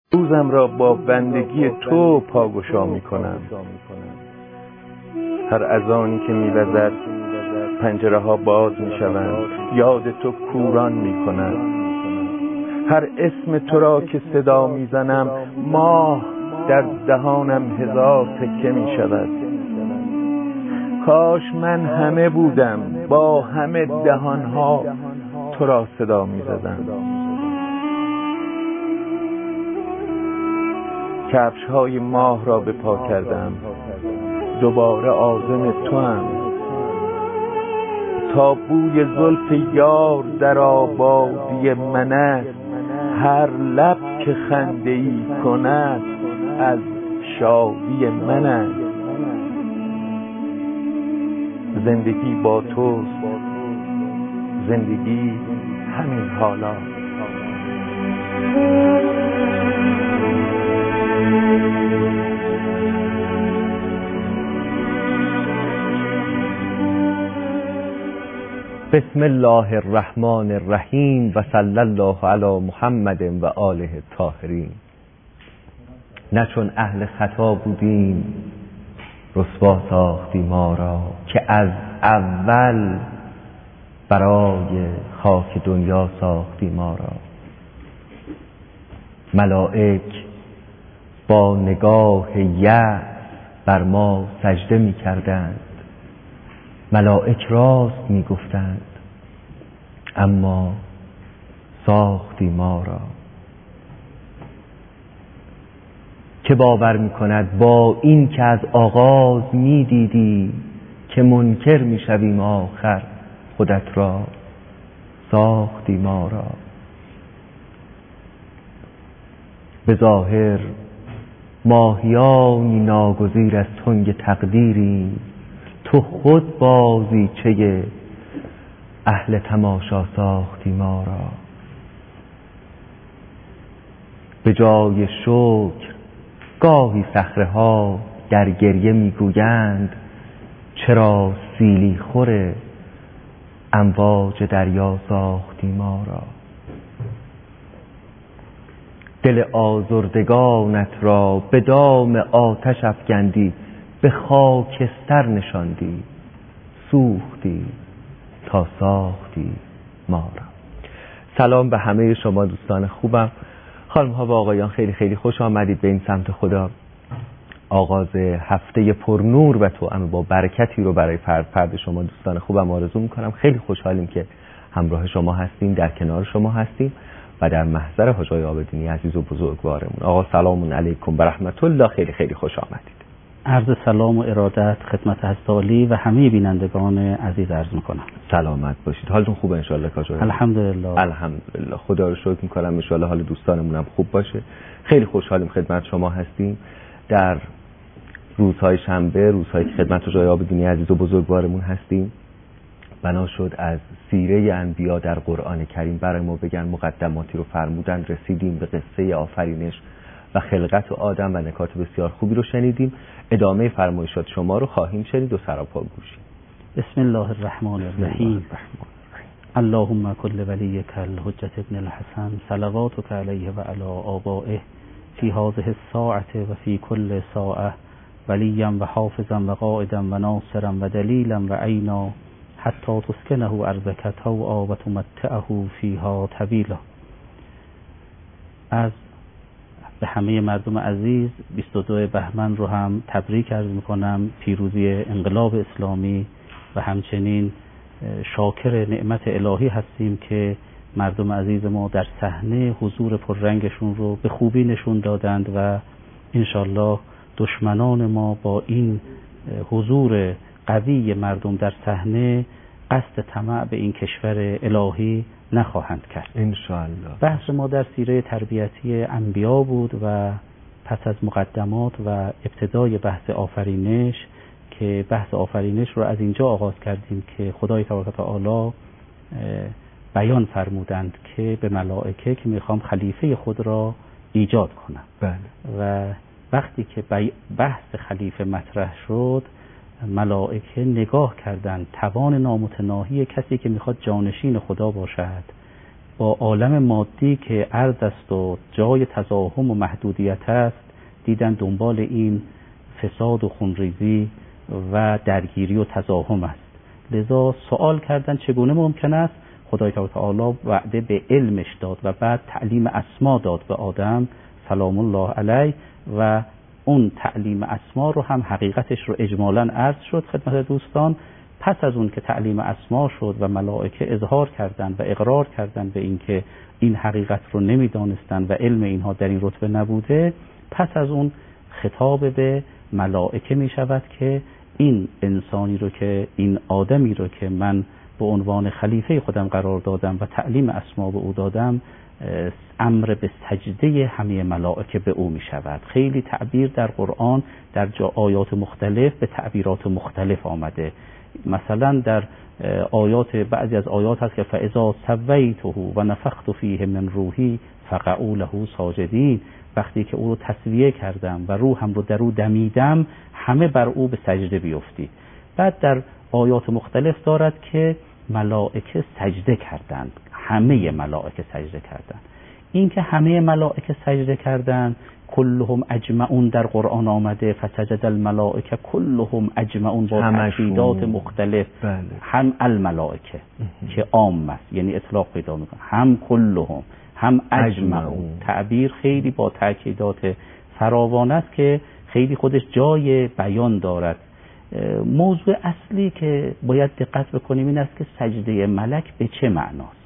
روزم را با بندگی تو پاگشا می کنم. هر اذانی که می وزد پنجره ها باز می شوند، یاد تو کوران می کنم. هر اسم تو را که صدا می زنم، ماه در دهانم هزار تکه می شود. کاش من همه بودم، با همه دهانها تو را صدا می زدم. کفش های ماه را به پا کردم، دوباره عازم تو هم. تا بوی زلف یار در آبادی من است، هر لب که خنده ای کند از شادی من است. زندگی با توست، زندگی همین حالا. بسم الله الرحمن الرحیم و صلی الله علی محمد و آله الطاهرین. نه چون اهل خطا بودیم رسوا ساختی ما را، که از اول برای خاک دنیا ساختی ما را. ملائک با نگاه یأس بر ما سجده می کردند، ملائک راست می گفتند، اما ساختی ما را. که باور می کند با این که از آغاز می دیدی که منکر می شویم آخر خودت را. ساختی ما را. به ظاهر ماهیانی ناگزیر از تنگ تقدیریم، تو خود بازیچه اهل تماشا ساختی ما را. به جای شکر گاهی صخره ها در گریه میگویند، چرا سیلی خور امواج دریا ساختی ما را. دل آزردگانت را به دام آتش افکندی، به خاکستر نشاندی، سوختی تا ساختی ما را. سلام به همه شما دوستان خوبم. خانم ها و آقایان، خیلی خیلی خوش آمدید به این سمت خدا. آغاز هفته پرنور و توأم با برکتی رو برای فرد شما دوستان خوبم آرزو میکنم. خیلی خوشحالیم که همراه شما هستیم، در کنار شما هستیم و در محضر حاج آقای آبدینی عزیز و بزرگوارمون. آقا سلام علیکم و رحمت الله، خیلی خیلی خوش آمدید. عرض سلام و ارادت خدمت حضرت عالی و همه بینندگان عزیز عرض میکنم. سلامت باشید. حالتون خوبه ان شاء الله کاج آقا؟ الحمدلله. الحمدلله. خدا رو شکر میکنم. ان شاء الله حال دوستانمون هم خوب باشه. خیلی خوشحالیم خدمت شما هستیم. در روزهای شنبه، روزهایی که خدمت حاج آقای آبدینی عزیز و بزرگوارمون هستیم، بنا شد از سیره انبیا در قرآن کریم برای ما بگن. مقدماتی رو فرمودن، رسیدیم به قصه آفرینش و خلقت آدم و نکات بسیار خوبی رو شنیدیم. ادامه فرمایشات شما رو خواهیم شنید و سراپا گوشیم. بسم الله الرحمن الرحیم. اللهم کل ولیک الحجة ابن الحسن صلواتک علیه و علی آبائه فی هذه الساعة و فی کل ساعة ولیا و حافظا و قائدا و ناصرا و دلیلا و عینا حتی تسکنه ارضک طوعا و تمتعه فیها طویلا. از به همه مردم عزیز 22 بهمن رو هم تبریک عرض میکنم، پیروزی انقلاب اسلامی، و همچنین شاکر نعمت الهی هستیم که مردم عزیز ما در صحنه حضور پررنگشون رو به خوبی نشون دادند و انشالله دشمنان ما با این حضور قوی مردم در صحنه قصد طمع به این کشور الهی نخواهند کرد انشالله. بحث ما در سیره تربیتی انبیا بود و پس از مقدمات و ابتدای بحث آفرینش، که بحث آفرینش رو از اینجا آغاز کردیم که خدای تبارک و تعالی بیان فرمودند که به ملائکه که میخوام خلیفه خود را ایجاد کنم. بله. و وقتی که بحث خلیفه مطرح شد، ملائکه نگاه کردند توان نامتناهی کسی که میخواد جانشین خدا باشد با عالم مادی که عرض است و جای تزاحم و محدودیت است دیدن دنبال این فساد و خونریزی و درگیری و تزاحم است. لذا سوال کردن چگونه ممکن است خدای تعالی وعده به علمش داد و بعد تعلیم اسما داد به آدم سلام الله علیه و اون تعلیم اسما رو هم حقیقتش رو اجمالاً عرض شد خدمت دوستان. پس از اون که تعلیم اسما شد و ملائکه اظهار کردند و اقرار کردند به این که این حقیقت رو نمیدانستند و علم اینها در این رتبه نبوده، پس از اون خطاب به ملائکه می شود که این انسانی رو که این آدمی رو که من به عنوان خلیفه خودم قرار دادم و تعلیم اسما به او دادم، امر به سجده همه ملائکه به او می شود. خیلی تعبیر در قرآن در آیات مختلف به تعبیرات مختلف آمده. مثلا در آیات بعضی از آیات هست که فاذا سویته و نفخت فیه من روحی فقعوا له ساجدین، وقتی که او رو تسویه کردم و روحم رو در او دمیدم همه بر او به سجده بیفتی. بعد در آیات مختلف دارد که ملائکه سجده کردند، همه ملائکه سجده کردند. این که همه ملائکه سجده کردند کلهم اجمعون در قرآن آمده فسجد الملائکه کلهم اجمعون با تأکیدات مختلف. بله. هم الملائکه که عام است یعنی اطلاق پیدا میکنه، هم کلهم هم اجمعون. تعبیر خیلی با تأکیدات فراوان است که خیلی خودش جای بیان دارد. موضوع اصلی که باید دقت بکنیم این است که سجده ملک به چه معناست.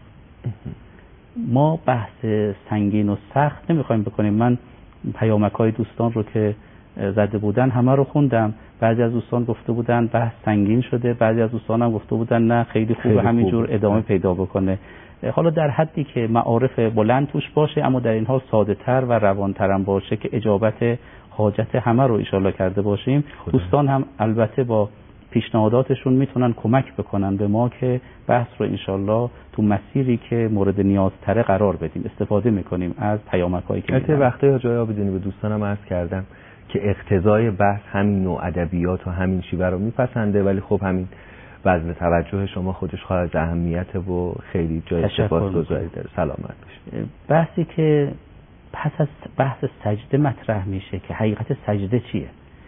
ما بحث سنگین و سخت نمیخوایم بکنیم. من پیامک‌های دوستان رو که زده بودن همه رو خوندم. بعضی از دوستان گفته بودن بحث سنگین شده، بعضی از دوستان هم گفته بودن نه خیلی خوبه همینجور ادامه پیدا بکنه. حالا در حدی که معارف بلند توش باشه اما در این حال ساده تر و روانتر هم باشه که اجابت حاجت همه رو ایشالله کرده باشیم. دوستان هم البته با پیشنهاداتشون میتونن کمک بکنن به ما که بحث رو انشالله تو مسیری که مورد نیازتره قرار بدیم. استفاده میکنیم از پیامک‌هایی که البته وقتی جای آبادانی به دوستانم عرض کردم که اقتضای بحث همین نوع ادبیات و همین شیوه رو میپسنده، ولی خب همین وزن توجه شما خودش خواهد از اهمیت و خیلی جای سپاسگزاری داره. سلامت باشید. بحثی که پس از بحث سجده مطرح میشه که حقیقت سجده چیه.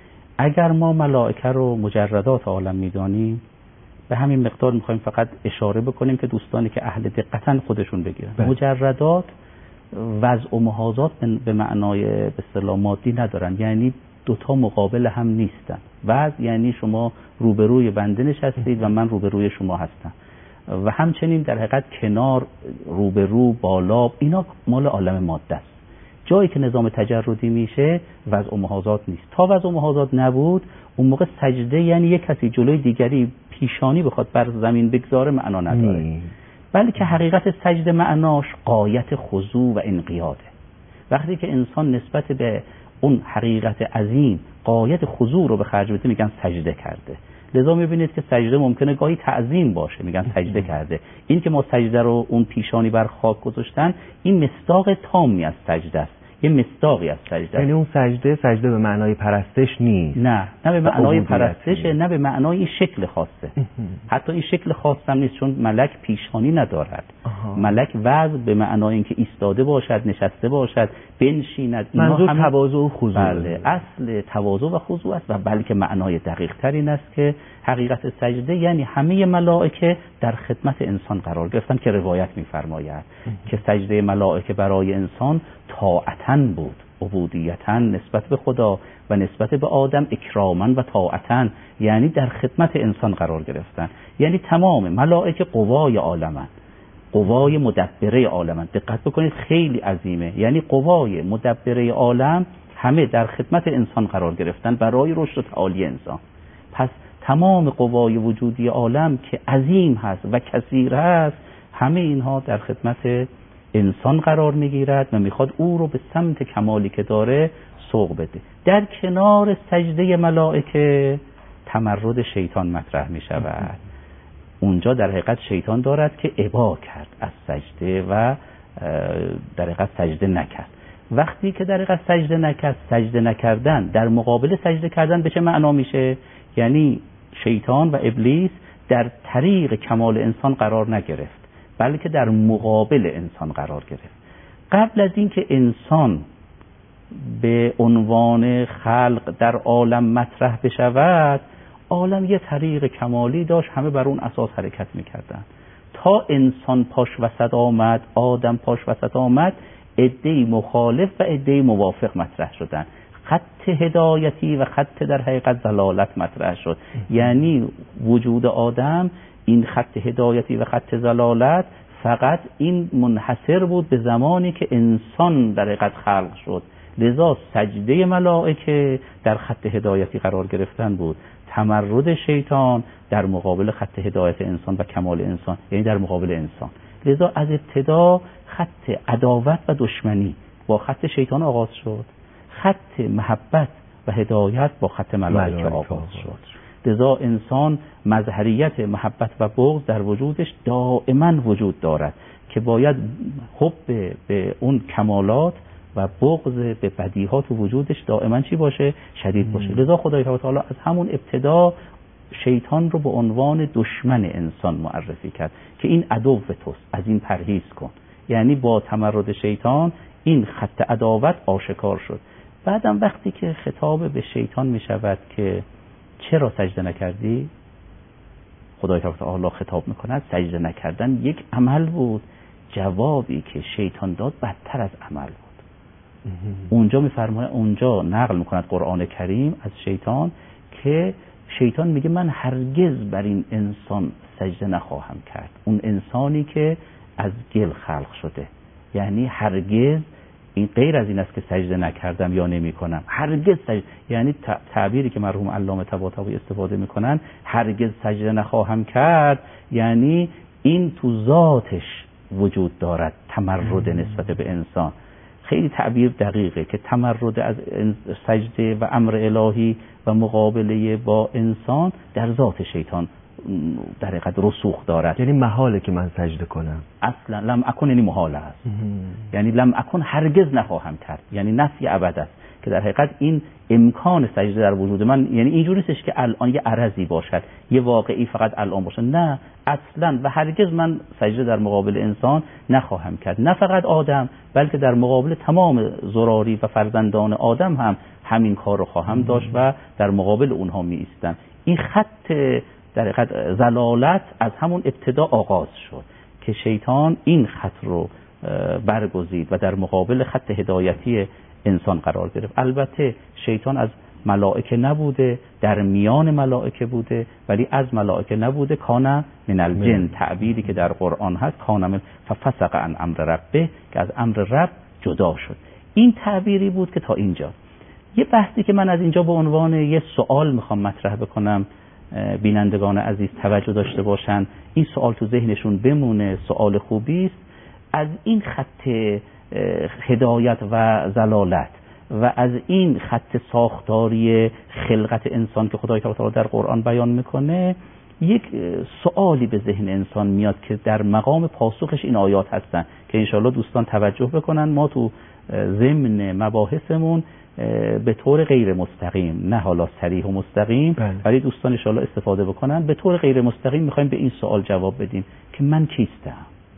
اگر ما ملائکه رو مجردات عالم میدانیم به همین مقدار میخوایم فقط اشاره بکنیم که دوستانی که اهل دقتن خودشون بگیرن. مجردات وضع و محاذات به معنای به اصطلاح مادی ندارن، یعنی دوتا مقابل هم نیستن. وضع یعنی شما روبروی بنده نشستید و من روبروی شما هستم و همچنین در حقیقت کنار، روبرو، بالا، اینا مال عالم ماده است. جایی که نظام تجردی میشه وضع و محاذات نیست. تا وضع و محاذات نبود اون موقع سجده یعنی یک کسی جلوی دیگری پیشانی بخواد بر زمین بگذاره معنا نداره، بلکه حقیقت سجده معناش غایت خضوع و انقیاده. وقتی که انسان نسبت به اون حقیقت عظیم غایت خضوع رو به خرج بده میگن سجده کرده. لذا میبینید که سجده ممکنه گاهی تعظیم باشه، میگن سجده کرده. این که ما سجده رو اون پیشانی بر خاک گذاشتن این مصداق تامی از سجده است، یه مصداقی از سجده. یعنی اون سجده به معنای پرستش نیست. نه به معنای پرستشه، نه به معنای شکل خاصه. حتی این شکل خاص هم نیست چون ملک پیشانی ندارد. ملک وضع به معنای اینکه ایستاده باشد، نشسته باشد، بنشیند. منظور تواضع و خضوع. بله، اصل تواضع و خضوع است و بلکه معنای دقیق تر این است که حقیقت سجده یعنی همه ملائکه در خدمت انسان قرار گرفتن که روایت می‌فرماید که سجده ملائکه برای انسان طاعتاً بود، عبودیتاً نسبت به خدا و نسبت به آدم اکراماً و طاعتاً، یعنی در خدمت انسان قرار گرفتن. یعنی تمام ملائکه قوای عالمن، قوای مدبره عالمن. دقت بکنید خیلی عظیمه، یعنی قوای مدبره عالم همه در خدمت انسان قرار گرفتن برای رشد و تعالی انسان. پس تمام قوای وجودی عالم که عظیم هست و کثیر هست همه اینها در خدمت انسان قرار میگیرد و میخواد او رو به سمت کمالی که داره سوق بده. در کنار سجده ملائکه تمرد شیطان مطرح میشود. اونجا در حقیقت شیطان دارد که ابا کرد از سجده و در حقیقت سجده نکرد. وقتی که در حقیقت سجده نکرد، سجده نکردن در مقابل سجده کردن به چه معنا میشه؟ یعنی شیطان و ابلیس در طریق کمال انسان قرار نگرفت، بلکه در مقابل انسان قرار گرفت. قبل از اینکه انسان به عنوان خلق در عالم مطرح بشود، عالم یه طریق کمالی داشت، همه بر اون اساس حرکت میکردن. تا انسان پاش وسط آمد، آدم پاش وسط آمد، عده‌ای مخالف و عده‌ای موافق مطرح شدن. خط هدایتی و خط در حقیقت ضلالت مطرح شد. یعنی وجود آدم، این خط هدایتی و خط ضلالت، فقط این منحصر بود به زمانی که انسان در حقیقت خلق شد. لذا سجده ملائکه در خط هدایتی قرار گرفتن بود، تمرد شیطان در مقابل خط هدایت انسان و کمال انسان، یعنی در مقابل انسان. لذا از ابتدا خط عداوت و دشمنی با خط شیطان آغاز شد، خط محبت و هدایت با خط ملائکه آغاز شد. لذا انسان مظهریت محبت و بغض در وجودش دائما وجود دارد که باید حب به اون کمالات و بغض به بدیهات وجودش دائما چی باشه؟ شدید باشه. لذا خدای تعالی از همون ابتدا شیطان رو به عنوان دشمن انسان معرفی کرد که این عدو توست، از این پرهیز کن. یعنی با تمرد شیطان این خط عداوت آشکار شد. بعدم وقتی که خطاب به شیطان می شود که چرا سجده نکردی؟ خدای تعالی خطاب میکند سجده نکردن یک عمل بود. جوابی که شیطان داد بدتر از عمل بود. اونجا میفرماید، اونجا نقل میکند قرآن کریم از شیطان که شیطان میگه من هرگز بر این انسان سجده نخواهم کرد، اون انسانی که از گل خلق شده. یعنی هرگز، این غیر از این است که سجده نکردم یا نمی کنم، هرگز سجده، یعنی تعبیری که مرحوم علامه طباطبایی استفاده میکنن، هرگز سجده نخواهم کرد، یعنی این تو ذاتش وجود دارد، تمرد نسبت به انسان. خیلی تعبیر دقیقه که تمرد از سجده و امر الهی و مقابله با انسان در ذات شیطان در حقیقت رسوخ دارد. یعنی محاله که من سجده کنم، اصلا لم اکن یعنی محاله است. یعنی لم اکن هرگز نخواهم کرد، یعنی نفی ابد است که در حقیقت این امکان سجده در وجود من، یعنی اینجوری نیستش که الان یه عرضی باشد، یه واقعی فقط الان باشد، نه اصلا و هرگز من سجده در مقابل انسان نخواهم کرد. نه فقط آدم، بلکه در مقابل تمام ذراری و فرزندان آدم هم همین کار رو خواهم داشت و در مقابل اونها می ایستم. این خط در حقیقت ضلالت از همون ابتدا آغاز شد که شیطان این خط رو برگزید و در مقابل خط هدایتی انسان قرار گرفت. البته شیطان از ملائکه نبوده، در میان ملائکه بوده، ولی از ملائکه نبوده. کان من الجن، تعبیری که در قرآن هست، کان من ففسق عن امر ربه، که از امر رب جدا شد. این تعبیری بود که تا اینجا. یه بحثی که من از اینجا به عنوان یه سوال میخوام مطرح بکنم، بینندگان عزیز توجه داشته باشن، این سوال تو ذهنشون بمونه، سوال خوبی است. از این خط هدایت و ضلالت و از این خط ساختاری خلقت انسان که خدای تعالی در قرآن بیان میکنه، یک سوالی به ذهن انسان میاد که در مقام پاسخش این آیات هستن که انشاءالله دوستان توجه بکنن. ما تو ضمن مباحثمون به طور غیر مستقیم، نه حالا صریح و مستقیم، ولی دوستان انشاءالله استفاده بکنن، به طور غیر مستقیم میخوایم به این سوال جواب بدیم که من کیستم؟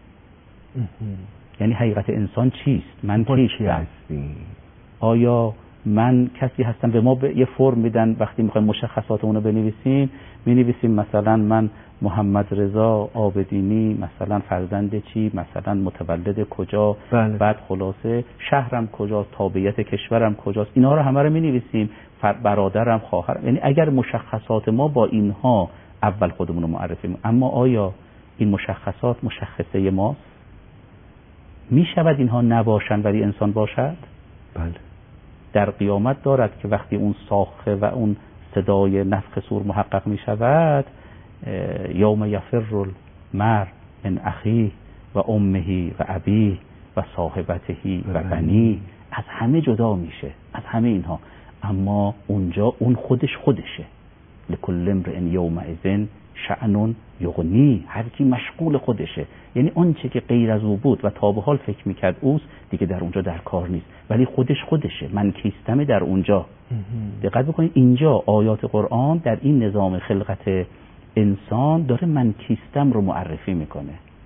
یعنی حقیقت انسان چیست؟ من کیستم؟ آیا من کسی هستم؟ به ما یه فرم میدن وقتی میخوایم مشخصاتمون رو بنویسیم، مینویسیم مثلا من محمد رضا عابدینی، مثلا فرزند چی، مثلا متولد کجا، بعد خلاصه شهرم کجاست، تابعیت کشورم کجاست، اینا رو همه رو مینویسیم، برادرم، خواهرم. یعنی اگر مشخصات ما با اینها اول خودمون رو معرفی می‌کنیم، اما آیا این مشخصات مشخصه ماست؟ میشود اینها نباشند ولی انسان باشد؟ بله. در قیامت دارد که وقتی اون ساخه و اون صدای نفخ صور محقق می شود، یوم یفر المرء من اخیه و امه و ابیه و صاحبته و بنیه، از همه جدا میشه، از همه اینها. اما اونجا اون خودشه. لکل امرئ یومئذ شأن یغنی، هر کی مشغول خودشه. یعنی آنچه که غیر از او بود و تا به حال فکر میکرد اوست، دیگه در اونجا در کار نیست، ولی خودشه. من کیستمه در اونجا. دقت بکنید اینجا آیات قرآن در این نظام خلقت انسان داره من کیستم رو معرفی میکنه.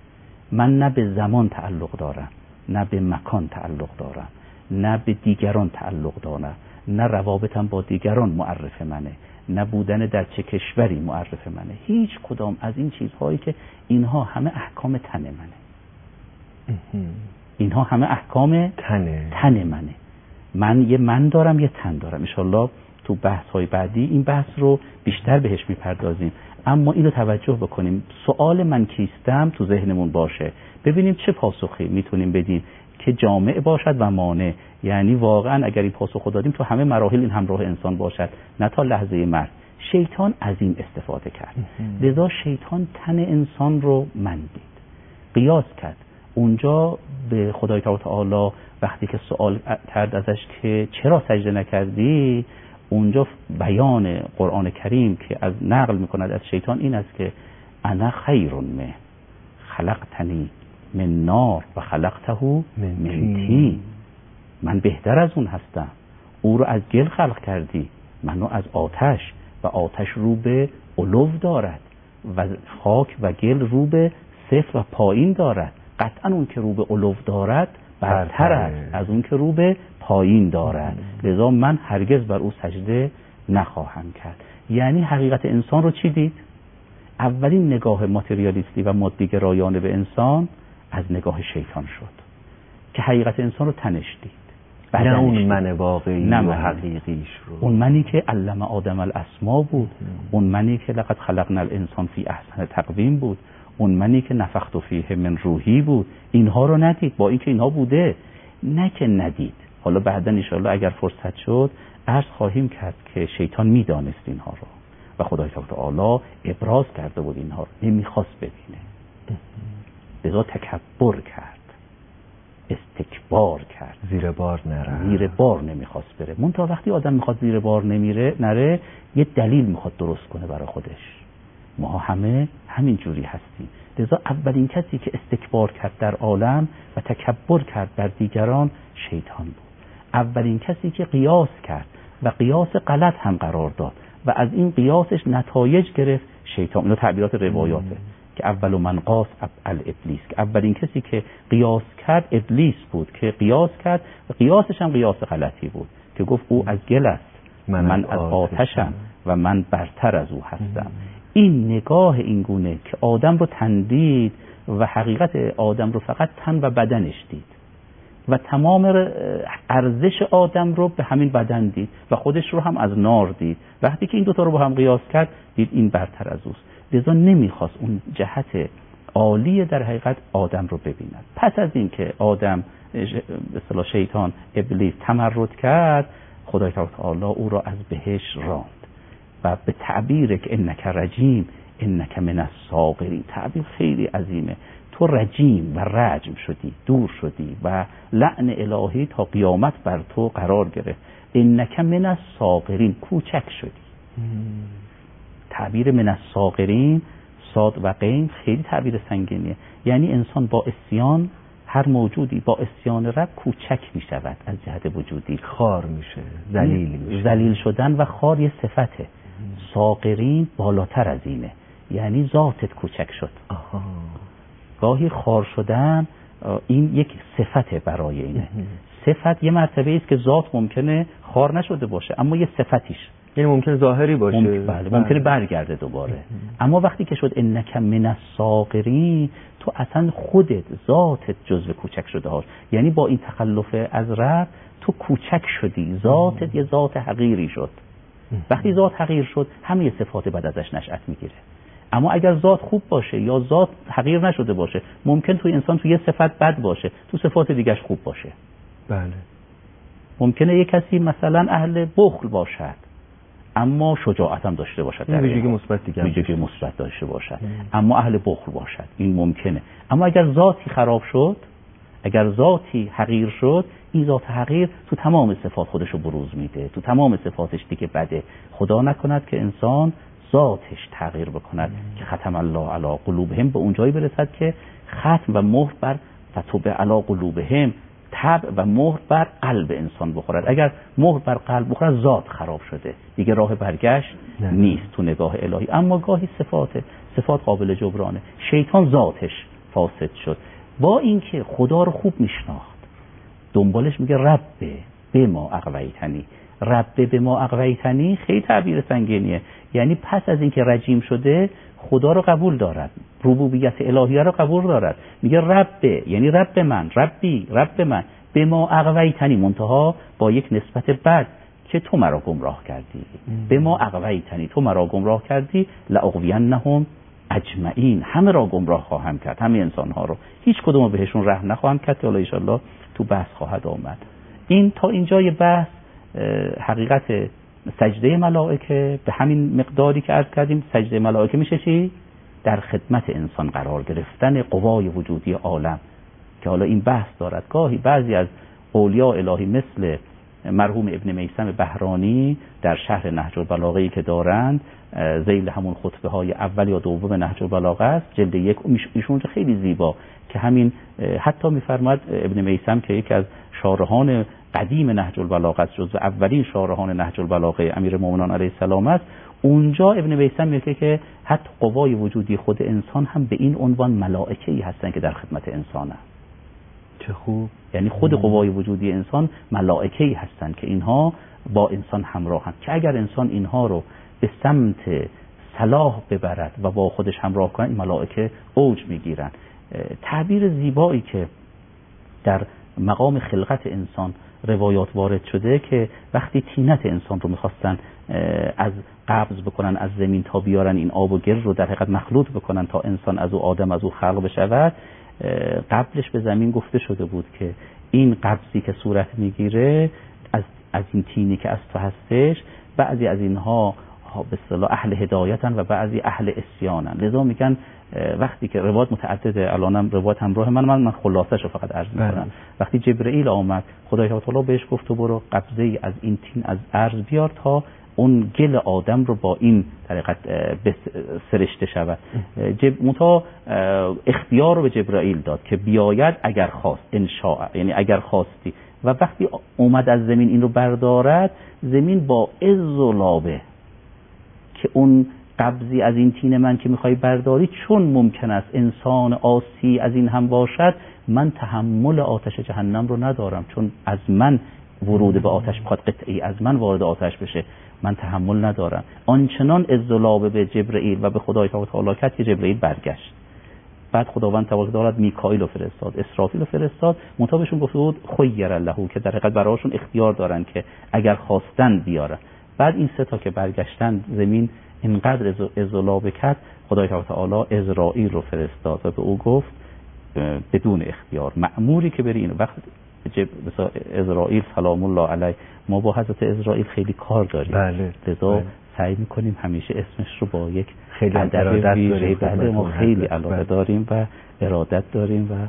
من نه به زمان تعلق دارم، نه به مکان تعلق دارم، نه به دیگران تعلق دارم، نه روابطم با دیگران معرف منه، نه بودن در چه کشوری معرف منه. هیچ کدام از این چیزهایی که اینها همه احکام تن منه. اینها همه احکام تن منه. من یه من دارم، یه تن دارم. انشالله تو بحث‌های بعدی این بحث رو بیشتر بهش میپردازیم. اما اینو توجه بکنیم، سوال من کیستم تو ذهنمون باشه، ببینیم چه پاسخی میتونیم بدیم که جامع باشد و مانع. یعنی واقعا اگر این پاسخ دادیم تو همه مراحل این همراه انسان باشد، نه تا لحظه مرگ. شیطان از این استفاده کرد. لذا شیطان تن انسان رو من دید، قیاس کرد. اونجا به خدای تعالی وقتی که سوال کرد ازش که چرا سجده نکردی، اونجا بیان قرآن کریم که از نقل میکند از شیطان این است که انا خیر منه خلقتنی من نار و خلقته من طین. من بهتر از اون هستم، او رو از گل خلق کردی، منو از آتش، و آتش رو به علو دارد و خاک و گل رو به صفر و پایین دارد. قطعا اون که رو به علو دارد برتر است از اون که رو به پایین دارد. لذا من هرگز بر او سجده نخواهم کرد. یعنی حقیقت انسان رو چی دید؟ اولین نگاه ماتریالیستی و مادی‌گرایانه به انسان از نگاه شیطان شد که حقیقت انسان رو تنش دید، نه اون من واقعی و حقیقیش رو، اون منی که علم آدم الاسما بود، اون منی که لقد خلقنا الانسان فی احسن تقویم بود، اون منی که نفخت فیه من روحی بود. اینها رو ندید، با اینکه اینها بوده، نه که ندید. حالا بعدا ان شاءالله اگر فرصت شد عرض خواهیم کرد که شیطان میدانست اینها رو و خدای تعالی ابراز کرده بود اینها رو، نمیخواست ببینه. لذا تکبر کرد، استکبار کرد، زیر بار نره، زیر بار نمیخواست بره. منتها وقتی آدم میخواد زیر بار نره، یه دلیل میخواد درست کنه برای خودش. ما همه همین جوری هستیم. لذا اولین کسی که استکبار کرد در عالم و تکبر کرد بر دیگران شیطان بود. اولین کسی که قیاس کرد و قیاس غلط هم قرار داد و از این قیاسش نتایج گرفت شیطان. اینو تعبیرات روایاته که اول من قاس الابلیس، که اولین کسی که قیاس کرد ابلیس بود که قیاس کرد و قیاسش هم قیاس غلطی بود که گفت او از گل است، من از آتشم و من برتر از او هستم. این نگاه این گونه که آدم رو تندید و حقیقت آدم رو فقط تن و بدنش دید و تمام ارزش آدم رو به همین بدن دید و خودش رو هم از نار دید. وقتی که این دوتا رو با هم قیاس کرد دید این برتر از اوست. لذا نمیخواست اون جهت عالی در حقیقت آدم رو ببیند. پس از این که آدم به اصطلاح شیطان ابلیس تمرد کرد، خدای تعالی او را از بهشت راند و به تعبیر که انک رجیم انک من الصاغرین، تعبیر خیلی عظیمه. تو رجیم و رجم شدی، دور شدی و لعن الهی تا قیامت بر تو قرار گرفت. انک من الصاغرین، کوچک شدی. تعبیر من الصاغرین، صاد و غین، خیلی تعبیر سنگینیه. یعنی انسان با عصیان، هر موجودی با عصیان رب کوچک می شود از جهت وجودی، خار میشه، ذلیل میشه. ذلیل شدن و خار یه صفته. صاغرین بالاتر از اینه، یعنی ذاتت کوچک شد. گاهی خار شدن این یک صفته برای اینه. صفت یه مرتبه است که ذات ممکنه خار نشده باشه اما یه صفتیش، یعنی ممکنه ظاهری باشه، بله ممکنه برگرده دوباره. اما وقتی که شد انک من الصاغرین، تو اصلا خودت ذاتت جزو کوچک شده هاست. یعنی با این تخلف از رب تو کوچک شدی، ذاتت یه ذات حقیری شد. وقتی ذات حقیر شد همه صفات بد ازش نشأت میگیره. اما اگر ذات خوب باشه یا ذات حقیر نشده باشه، ممکن توی انسان توی یه صفت بد باشه، تو صفات دیگه‌اش خوب باشه. بله. ممکنه یک کسی مثلا اهل بخل باشد اما شجاعت هم داشته باشد، این ویژگی مثبت دیگه، ویژگی مثبت داشته باشد، اما اهل بخل باشد، این ممکنه. اما اگر ذاتی خراب شد، اگر ذاتی حقیر شد، این ذات حقیر تو تمام صفات خودشو بروز میده، تو تمام صفاتش دیگه بده. خدا نکند که انسان ذاتش تغییر بکند که ختم الله علی قلوبهم، به اونجایی برسد که ختم و مهر بر فتوب علی قلوبهم، تب و مهر بر قلب انسان بخورد. اگر مهر بر قلب بخورد ذات خراب شده، دیگه راه برگشت نیست تو نگاه الهی. اما گاهی صفات قابل جبرانه. شیطان ذاتش فاسد شد. با اینکه خدا رو خوب میشناخت، دنبالش میگه ربه به ما اغویتنی. ربه به ما اغویتنی خیلی تعبیر سنگینیه، یعنی پس از اینکه رجیم شده خدا رو قبول دارد، ربوبیت الهیه رو قبول دارد، میگه ربه یعنی رب من، ربی رب من، به ما اغویتنی، منتها با یک نسبت بد که تو مرا گمراه کردی. به ما اغویتنی، تو مرا گمراه کردی، لاغوینهم اجمعین، همه را گمراه خواهم کرد، همه انسان ها رو، هیچ کدوم رو بهشون رحم نخواهم کرد که ان شاء الله تو بحث خواهد آمد. این تا اینجای بحث حقیقت سجده ملائکه به همین مقداری که عرض کردیم. سجده ملائکه میشه چی؟ در خدمت انسان قرار گرفتن قوای وجودی عالم، که حالا این بحث دارد. گاهی بعضی از اولیاء الهی مثل مرحوم ابن میثم بهرانی در شرح نهج البلاغه‌ای که دارند، ذیل همون خطبه های اول یا دوم نهج البلاغه است، جلد 1، ایشون خیلی زیبا که همین حتی میفرماد ابن میثم که یکی از شارحان قدیم نهج البلاغه است، جزو اولین شارحان نهج البلاغه امیرالمومنین علیه السلام است، اونجا ابن میثم میگه که حتی قوای وجودی خود انسان هم به این عنوان ملائکه‌ای هستن که در خدمت انسانن. چه خوب. یعنی خود قوای وجودی انسان ملائکه‌ای هستن که اینها با انسان همراهند، که اگر انسان اینها رو به سمت صلاح ببرد و با خودش همراه کنه، این ملائکه اوج میگیرن. تعبیر زیبایی که در مقام خلقت انسان روایات وارد شده که وقتی طینت انسان رو میخواستن از قبض بکنن از زمین تا بیارن این آب و گل رو در حقیقت مخلوط بکنن تا انسان از او آدم از او خلق بشود، قبلش به زمین گفته شده بود که این قبضی که صورت میگیره از این طینی که از تو هستش، بعضی از اینها به اصطلاح اهل هدایتن و بعضی اهل عصیانن. لذا میگن وقتی که روایت متعدده، الانم روایت همراه من خلاصه‌شو فقط عرض میکنم. وقتی جبرئیل آمد، خدای تعالی بهش گفت تو برو قبضه‌ای از این طین از ارض بیار تا اون گل آدم رو با این طریقت سرشته شود. متا اختیار رو به جبرائیل داد که بیاید اگر خواست، انشاء یعنی اگر خواستی. و وقتی اومد از زمین این رو بردارد، زمین با عز و لابه که اون قبضی از این طین من که میخوای برداری، چون ممکن است انسان عاصی از این هم باشد، من تحمل آتش جهنم رو ندارم، چون از من ورود به آتش بخواد، قطعی از من وارد آتش بشه، من تحمل ندارم. آنچنان عزلابه به جبرئیل و به خدای تعالی کرد که جبرئیل برگشت. بعد خداوند تبارک و تعالی میکائیل رو فرستاد، اسرافیل رو فرستاد، مطابقشون گفته بود خیر له، که در حقیقت براشون اختیار دارن که اگر خواستن بیارن. بعد این سه تا که برگشتن، زمین اینقدر عزلابه کرد، خدای تعالی عزرائیل رو فرستاد و به او گفت بدون اختیار مأموری که بری این وقت مثلا عزرائیل سلام الله علیه، ما با حضرت عزرائیل خیلی کار داریم. لذا سعی میکنیم همیشه اسمش رو با یک خیلی ارادت داریم. بله ما خیلی علاقه داریم و ارادت داریم و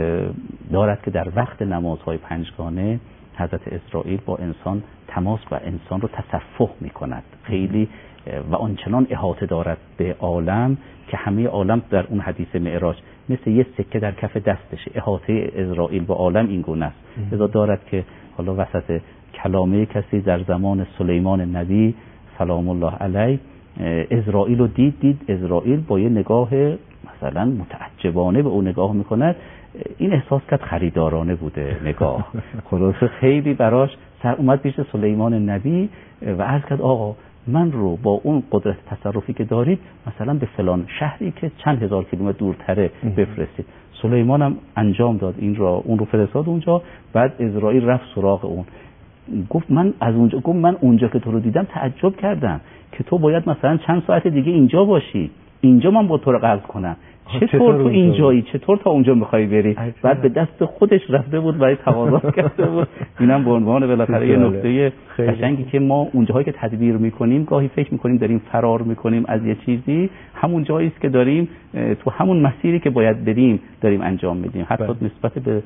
دارد که در وقت نمازهای پنجگانه حضرت عزرائیل با انسان تماس و انسان رو تصفح میکند خیلی، و آنچنان احاطه دارد به عالم که همه عالم در اون حدیث معراج مثل یه سکه در کف دستشه. احاطه عزرائیل با عالم این گونه است. لذا دارد که حالا وسط کلامه کسی در زمان سلیمان نبی سلام الله علیه عزرائیل رو دید عزرائیل با یه نگاه مثلا متعجبانه به اون نگاه میکند. این احساس کرد خریدارانه بوده نگاه. خلاصه خیلی براش سر اومد پیش سلیمان نبی و عرض کرد آقا من رو با اون قدرت تصرفی که دارید مثلا به فلان شهری که چند هزار کیلومتر دورتره بفرستید. سلیمان هم انجام داد این را، اون رو فرستاد اونجا. بعد عزرائیل رفت سراغ اون، گفت من اونجا که تو رو دیدم تعجب کردم که تو باید مثلا چند ساعت دیگه اینجا باشی، اینجا من با تو رو قبض کنم، چطور تو اینجایی، چطور تا اونجا میخوای بری؟ بعد به دست خودش رفته بود برای تقاضا کرده بود. اینم به عنوان بالاخره یه نکته قشنگی که ما اونجاهایی که تدبیر میکنیم گاهی فکر میکنیم داریم فرار میکنیم از یه چیزی، همون جایی است که داریم تو همون مسیری که باید بریم داریم انجام میدیم. حتی نسبت به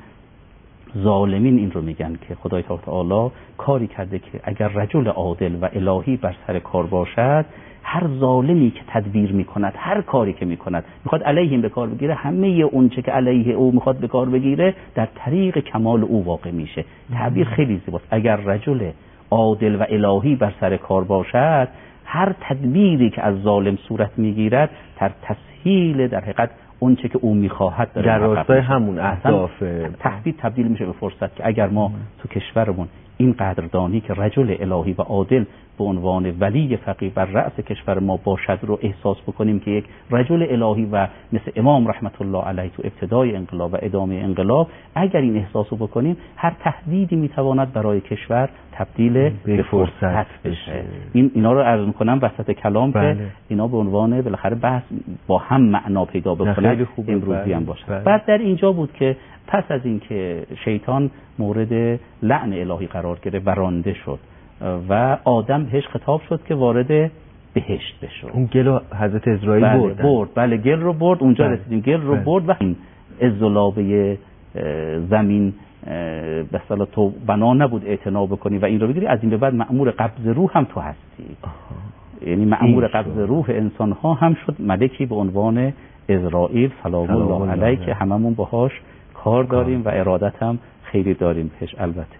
ظالمین این رو میگن که خدای تعالی کاری کرده که اگر رجل عادل و الهی بر سر کار باشد، هر ظالمی که تدبیر میکند، هر کاری که میکند میخواد علیهم به کار بگیره، همه اون چه که علیه او میخواد به کار بگیره در طریق کمال او واقع میشه. تعبیر خیلی زیباست. اگر رجل عادل و الهی بر سر کار باشد، هر تدبیری که از ظالم صورت میگیرد در تسهیل در حقیقت اون چه که او میخواهد داره در راستای همون اهداف تهدید تبدیل میشه به فرصت که اگر ما تو کشورمون این قدردانی که رجل الهی و عادل به عنوان ولی فقیه بر رأس کشور ما باشد رو احساس بکنیم که یک رجل الهی و مثل امام رحمت الله علیه تو ابتدای انقلاب و ادامه انقلاب اگر این احساس رو بکنیم، هر تهدیدی میتواند برای کشور تبدیل به فرصت بشه. اینا رو عرض میکنم وسط کلام که اینا به عنوان بالاخره بحث با هم معنا پیدا بکنه امروزی هم باشه. بعد در اینجا بود که پس از اینکه شیطان مورد لعن الهی قرار گرفت و رانده شد و آدم بهش خطاب شد که وارد بهشت بشه. اون گل رو حضرت اسرائیل بله گل رو برد. اونجا رسیدیم گل رو برد و این عزلابه زمین به اصطلاح تو بنا نبود اعتنا بکنی و این رو بگیری. از این به بعد مأمور قبض روح هم تو هستی. یعنی مأمور قبض روح انسان ها هم شد ملکی به عنوان اسرائیل سلام الله علیه که هممون باهاش کار داریم و ارادت هم خیلی داریم بهش. البته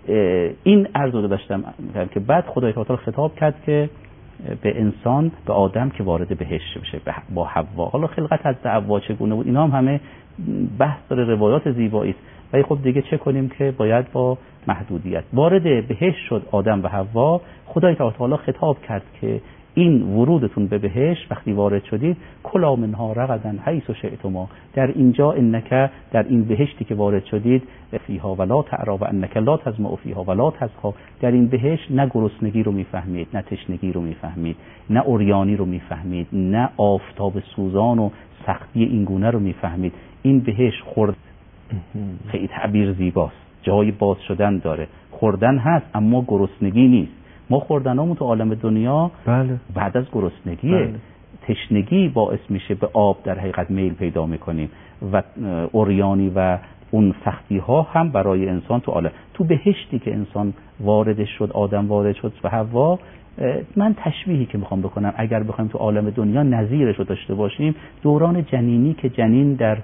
این عرض رو داشتم که بعد خدای تعالی خطاب کرد که به انسان، به آدم که وارد بهشت بشه با حوا. حالا خلقت از حوا چگونه بود اینا هم همه بحث داره، روایات زیبایی است، ولی خب دیگه چه کنیم که باید با محدودیت. وارد بهشت شد آدم و حوا. خدای تعالی خطاب کرد که این ورودتون به بهشت وقتی وارد شدید، کلا منها رغدا حیث شئتما، در اینجا انک در این بهشتی که وارد شدید فیها ولا تعری و انک لا تظمأ فیها ولا تضحی، در این بهشت نه گرسنگی رو میفهمید، نه تشنگی رو میفهمید، نه عریانی رو میفهمید، نه آفتاب سوزان و سختی این گونه رو میفهمید. این بهشت خورد خیلی تعبیر زیباست، جای باز شدن داره، خوردن هست اما گرسنگی نیست. ما خوردنامون تو عالم دنیا بعد از گرسنگیه. تشنگی باعث میشه به آب در حقیقت میل پیدا میکنیم و عریانی و اون سختی ها هم برای انسان تو عالم. تو بهشتی که انسان وارد شد، آدم وارد شد و حوا، من تشبیهی که میخوام بکنم اگر بخوایم تو عالم دنیا نظیرش رو داشته باشیم، دوران جنینی که جنین در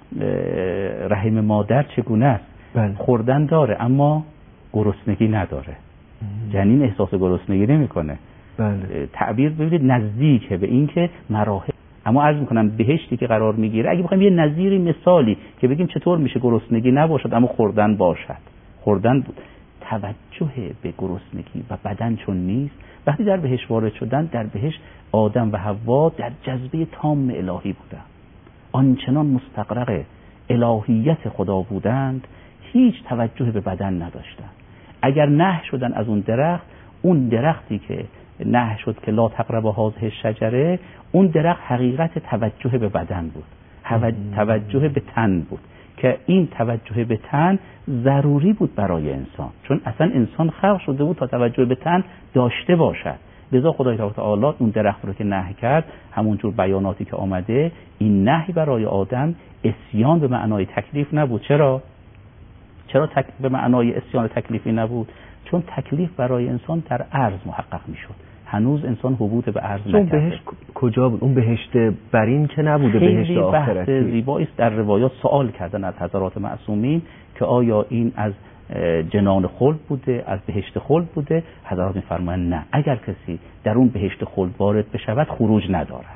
رحم مادر چگونه است. خوردن داره اما گرسنگی نداره. جنین احساس گرسنگی نمیکنه. تعبیر ببینید نزدیکه به این که مراحل. اما عرض میکنم بهشتی که قرار میگیره، اگه بخوایم یه نظیری مثالی که بگیم چطور میشه گرسنگی نباشد اما خوردن باشد. خوردن بود. توجه به گرسنگی و بدن چون نیست. وقتی در بهشت وارد شدن، در بهشت آدم و حوا در جذبه تام الهی بودند. آنچنان مستغرق الهیت خدا بودند هیچ توجه به بدن نداشتند. اگر نهی شدن از اون درخت، اون درختی که نهی شد که لا تقربوا هذه الشجره، اون درخت حقیقت توجه به بدن بود، توجه به تن بود که این توجه به تن ضروری بود برای انسان، چون اصلا انسان خلق شده بود تا توجه به تن داشته باشد. لذا خدای تعالی اون درخت رو که نهی کرد، همونجور بیاناتی که آمده، این نهی برای آدم عصیان به معنای تکلیف نبود. چرا به معنای عصیان تکلیفی نبود؟ چون تکلیف برای انسان در عرض محقق میشد. هنوز انسان حبوط به عرض نکرده. اون بهشت کجا بود؟ اون بهشت برین که نبوده، بهشت آخرتی. خیلی بحث زیبایی است. در روایات سوال کردن از حضرات معصومین که آیا این از جنان خلد بوده، از بهشت خلد بوده؟ حضرات میفرمایند نه، اگر کسی در اون بهشت خلد وارد بشود خروج ندارد.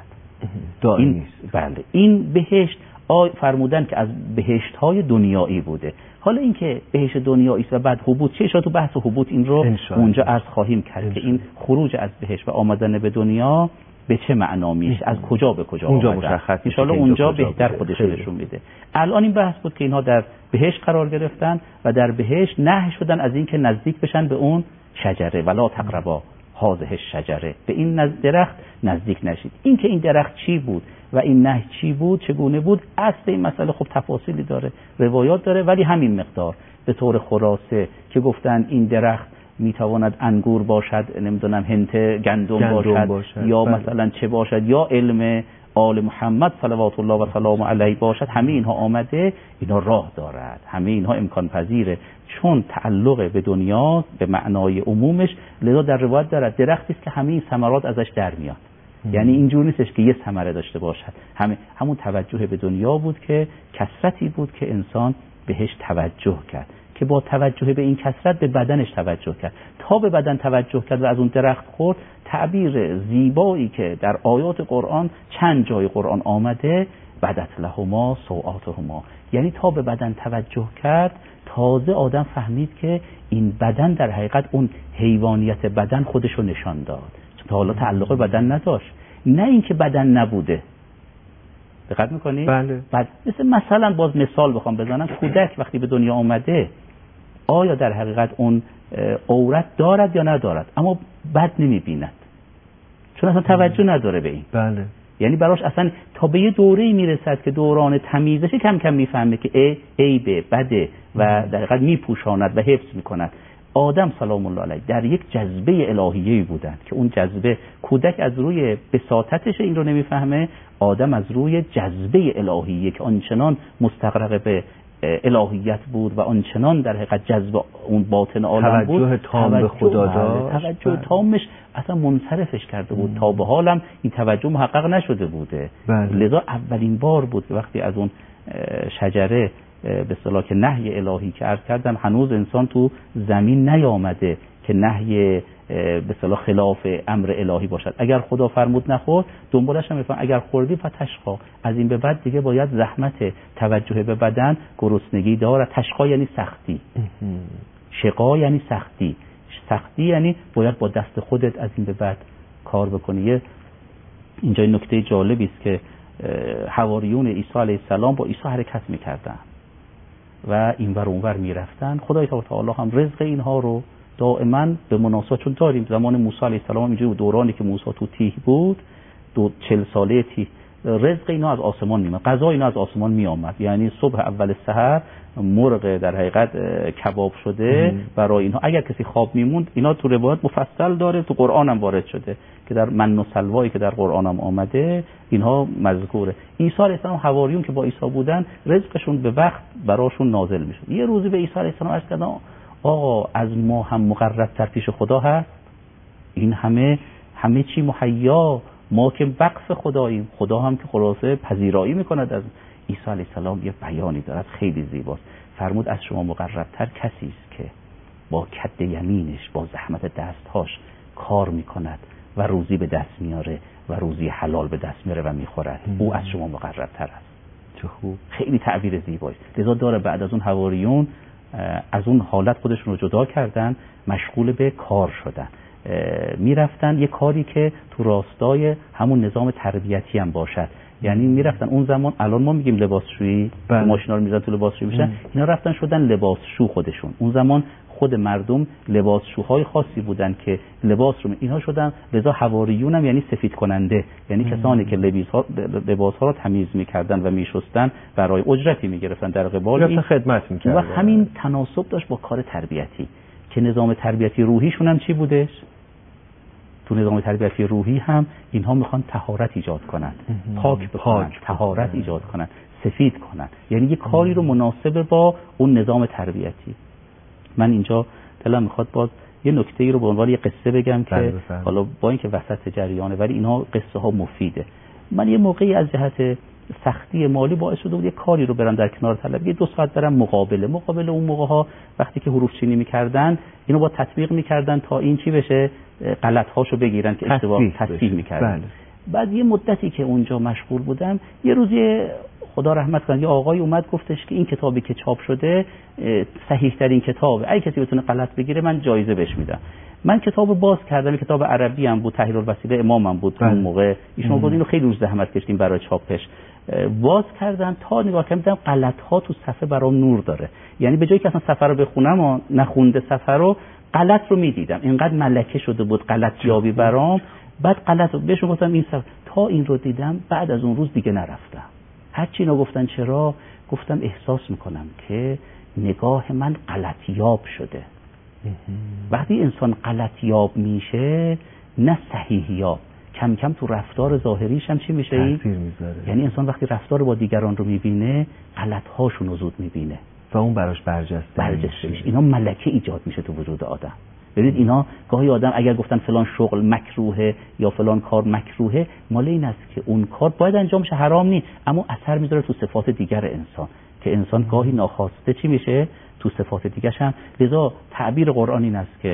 این بهشت فرمودن که از بهشت‌های دنیایی بوده. حالا این که بهشت دنیایی است و بعد حبوط، چه اشاره تو بحث حبوط این رو اونجا عرض خواهیم کرد که این خروج از بهشت و آمدن به دنیا به چه معنا میشه، از کجا به کجا اونجا مشخص ان شاءالله اونجا بهتر خودش نشون میده. الان این بحث بود که اینها در بهشت قرار گرفتن و در بهشت نهی شدن از این که نزدیک بشن به اون شجره، ولا تقربا هذه الشجره، به این درخت نزدیک نشید. این که این درخت چی بود و این نهی چی بود، چگونه بود، اصل این مسئله خب تفاصیلی داره، روایات داره، ولی همین مقدار به طور خلاصه که گفتن این درخت میتواند انگور باشد، نمیدونم هنته گندم باشد یا مثلا چه باشد، یا علم آل محمد صلوات الله و سلام علیه باشد، همه اینها آمده، اینا راه دارد، همه اینها امکان پذیره، چون تعلق به دنیا به معنای عمومش. لذا در روایت دارد درختی است که همه این ثمرات ازش در میاد. یعنی اینجور نیستش که یه ثمره داشته باشد، همون توجه به دنیا بود که کثرتی بود که انسان بهش توجه کرد، که با توجه به این کثرت به بدنش توجه کرد. تا به بدن توجه کرد و از اون درخت خورد، تعبیر زیبایی که در آیات قرآن چند جای قرآن آمده بدت لهما سوآتهما، یعنی تا به بدن توجه کرد تازه آدم فهمید که این بدن در حقیقت اون حیوانیت بدن خودشو نشان داد، چون تا حالا تعلق بدن نداشت. نه اینکه بدن نبوده. دقت میکنید؟ بله. مثلا باز مثال بخوام بزنم، کودک وقتی به دنیا آمده آیا در حقیقت اون عورت دارد یا ندارد؟ اما بد نمیبیند، چون اصلا توجه نداره به این. بله. یعنی براش اصلا تا به یه دوره‌ای میرسد که دوران تمیزش کم کم میفهمه که عیبه، بده و در حقیقت میپوشاند و حفظ میکند. آدم سلام الله علیه در یک جذبه الهیه‌ای بودند که اون جذبه، کودک از روی بساطتش این رو نمیفهمه، آدم از روی جذبه الهیه که آنچنان مستغرق به الهیت بود و آنچنان در حقیقت جذب اون باطن عالم بود، توجه تام به خدا داشت، توجه تامش اصلا منصرفش کرده بود. تا به حالم این توجه محقق نشده بوده. لذا اولین بار بود که وقتی از اون شجره به اصطلاح که نهی الهی که عرض کردم، هنوز انسان تو زمین نیامده که نهی به اصطلاح خلاف امر الهی باشد. اگر خدا فرمود نخورد، دنبالش هم میفهم اگر خوردی فتشقا، از این به بعد دیگه باید زحمت توجه به بدن، گرسنگی داره. تشقا یعنی سختی، شقا یعنی سختی، سختی یعنی باید با دست خودت از این به بعد کار بکنی. اینجا نکته جالبی است که حواریون عیسی علیه السلام با عیسی حرکت میکردن و اینور اونور میرفتن. خدای تعالی هم رزق اینها رو دائما به مناسبت، چون داریم زمان موسی علیه السلام اینجوری بود، دورانی که موسی تو تیه بود، 40 ساله تیه، رزق اینا از آسمان میاد، غذا اینا از آسمان میآمد. یعنی صبح اول سحر مرغ در حقیقت کباب شده برای اینها. اگر کسی خواب میموند، اینا تو روایت مفصل داره، تو قرآن هم وارد شده که در من و سلوایی که در قرآن هم آمده اینها مذکوره. عیسی علیه السلام حواریون که با عیسی بودن، رزقشون به وقت براشون نازل میشد. یه روزی به عیسی علیه السلام عرض کردن آقا از ما هم مقرب‌تر پیش خدا هست؟ این همه چی مهیا، ما که وقف خداییم، خدا هم که خلاصه پذیرایی میکند از عیسی علیه السلام. یه بیانی دارد خیلی زیباست، فرمود از شما مقرب‌تر کسی است که با کد یمینش، با زحمت دستهاش کار میکند و روزی به دست میاره و روزی حلال به دست میاره و میخورد. او از شما مقرب‌تر است. چه خوب، خیلی تعبیر زیبایی. لذا داره بعد از اون حواریون از اون حالت خودشون رو جدا کردن، مشغول به کار شدن، میرفتن یه کاری که تو راستای همون نظام تربیتی هم باشد. یعنی میرفتن اون زمان، الان ما میگیم لباسشویی، ماشینا رو میذارن تو لباسشویی میشن، اینا رفتن شدن لباسشو خودشون. اون زمان خود مردم لباسشوهای خاصی بودن که لباس رو اینها شدن. لذا حواریون هم یعنی سفید کننده، یعنی کسانی که لباس‌ها رو تمیز می‌کردن و می‌شستن، برای اجرتی می‌گرفتن در قبال این خدمت می‌کردن. و همین تناسب داشت با کار تربیتی که نظام تربیتی روحیشون هم چی بودش؟ تو نظام تربیتی روحی هم اینها میخوان طهارت ایجاد کنن، پاک بکنن، طهارت ایجاد کنن، سفید کنن، یعنی یه کاری رو مناسب با اون نظام تربیتی. من اینجا دلم میخواد باز یه نکته‌ای رو به عنوان یه قصه بگم که حالا با اینکه وسط جریانه ولی اینها قصه ها مفیده. من یه موقعی از جهت سختی مالی باعث شده بود یه کاری رو برم در کنار طلب، یه 2 ساعت برم مقابله اون موقع ها وقتی که حروف چینی می‌کردن اینو با تطبیق می‌کردن تا این چی بشه، غلط هاشو بگیرن که اشتباه تصحیح می‌کردن. بعد یه مدتی که اونجا مشغول بودم، یه روزی خدا رحمت کنه یه آقای اومد گفتش که این کتابی که چاپ شده صحیح ترین کتابه، اگه کسی بتونه غلط بگیره من جایزه بهش میدم. من کتابو باز کردم، کتاب عربی هم بود، تحریر الوسیله امامم بود اون موقع، ایشون گفت اینو خیلی روز زحمت کشیدیم برای چاپش. باز کردم تا نگاه کردم غلط ها تو صفحه برام نور داره، یعنی به جایی که اصلا صفحه رو بخونم و نخونده صفحه رو، غلط رو میدیدم، اینقدر ملکه شده بود غلط یابی برام. بعد غلط رو بهش گفتم این صفحه، تا این رو دیدم بعد از اون روز دیگه نرفتم. هرچی اینا گفتن چرا، گفتم احساس میکنم که نگاه من غلطیاب شده. وقتی انسان غلطیاب میشه نه صحیحیاب، کم کم تو رفتار ظاهریش هم چی میشه؟ تاثیر میذاره. یعنی انسان وقتی رفتار با دیگران رو میبینه غلطهاشون رو زود میبینه و اون براش برجسته میشه. اینا ملکه ایجاد میشه تو وجود آدم. ببینید اینا گاهی آدم اگر گفتن فلان شغل مکروهه یا فلان کار مکروهه، مال این است که اون کار باید انجام شه، حرام نیست، اما اثر میذاره تو صفات دیگر انسان، که انسان گاهی ناخواسته چی میشه تو صفات دیگرش هم. لذا تعبیر قرآن این است که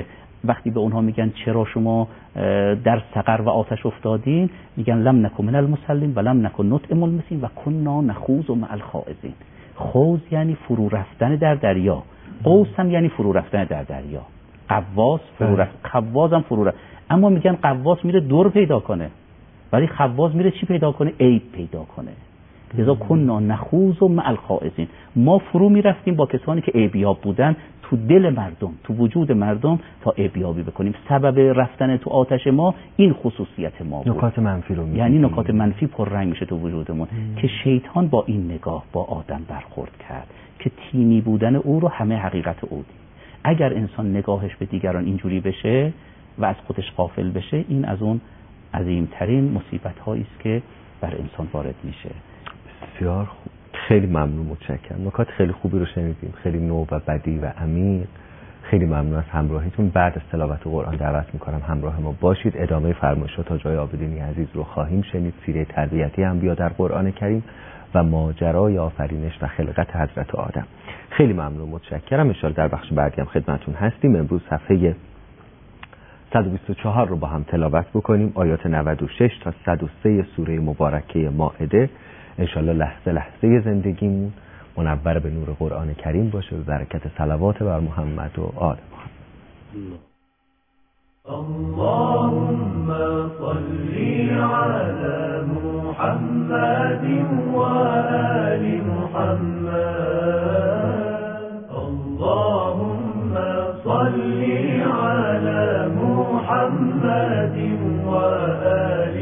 وقتی به اونها میگن چرا شما در سقر و آتش افتادین، میگن لم نکن من المصلین و لم نکن نطعم المسکین و کنا نخوض مع الخائضین. خوض یعنی فرو رفتن در دریا، قوس هم یعنی فرو رفتن در دریا. قواس فرو رفت، خواض هم فرو رفت. اما میگن قواس میره دور پیدا کنه، ولی خواض میره چی پیدا کنه؟ عیب پیدا کنه. لذا کنا نخوض مع الخائضین، ما فرو میرفتیم با کسانی که عیبیاب بودن تو دل مردم، تو وجود مردم، تا عیبیابی بکنیم. سبب رفتن تو آتش ما این خصوصیت ما بود. نکات منفی رو یعنی نکات منفی پررنگ میشه تو وجودمون که شیطان با این نگاه با آدم برخورد کرد که تیمی بودن او رو همه حقیقت او دید. اگر انسان نگاهش به دیگران اینجوری بشه و از خودش غافل بشه، این از اون عظیمترین مصیبت هایی است که بر انسان وارد میشه. بسیار خوب، خیلی ممنون، متشکرم. نکات خیلی خوبی رو شنیدیم، خیلی نو و بدی و عمیق. خیلی ممنون از همراهیتون. بعد از تلاوت قرآن دعوت میکنم همراه ما باشید. ادامه فرمایشات حاج آقای عابدینی عزیز رو خواهیم شنید، سیره تربیتی انبیا در قرآن کریم و ماجرای آفرینش و خلقت حضرت آدم. خیلی ممنون، متشکرم. ان شاءالله در بخش بعدی هم خدمتتون هستیم. امروز صفحه 124 رو با هم تلاوت بکنیم، آیات 96 تا 103 سوره مبارکه مائده. انشالله لحظه لحظه زندگیمون منور به نور قرآن کریم باشه، به برکت صلوات بر محمد و آل محمد. اللهم صل على محمد وآل محمد. اللهم صل على محمد وآل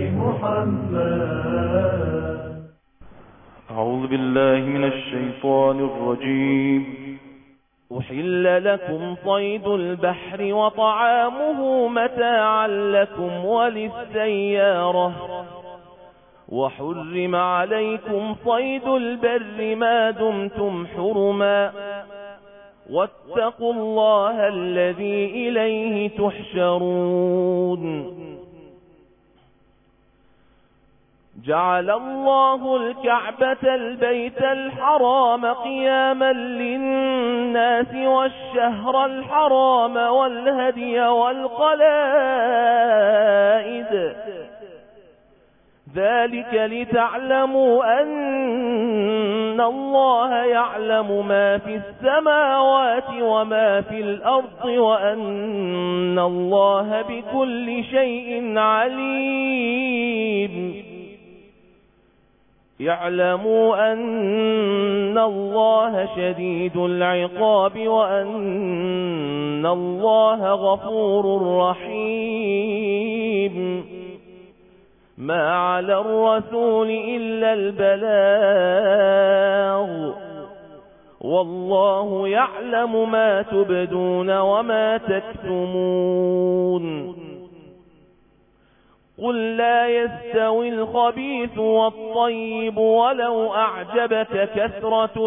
محمد. أعوذ بالله من الشيطان الرجيم. أحل لكم صيد البحر وطعامه متاعا لكم وللسيارة، وحرم عليكم صيد البر ما دمتم حرما، واتقوا الله الذي إليه تحشرون. جعل الله الكعبة البيت الحرام قياما للناس والشهر الحرام والهدي والقلائد، ذلك لتعلموا أن الله يعلم ما في السماوات وما في الأرض وأن الله بكل شيء عليم. يعلموا أن الله شديد العقاب وأن الله غفور رحيم. ما على الرسول إلا البلاغ، والله يعلم ما تبدون وما تكتمون. قل لا يستوي الخبيث والطيب ولو أعجبك كثرة